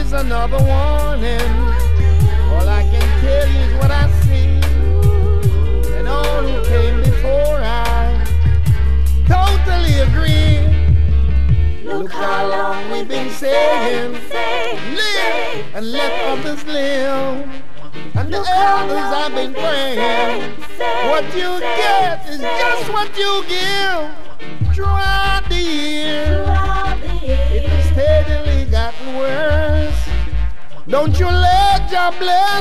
is another warning. All I can tell you is what I see, and all who came before I totally agree. Look how long we've been saying, live and let others live. And the elders have been praying, what you get is just what you give. Throughout the year, it has steadily gotten worse. Don't you let your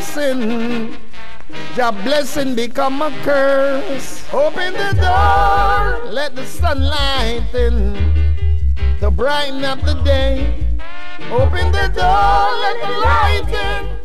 blessing become a curse. Open the door, let the sunlight in to brighten up the day. Open the door, let the light in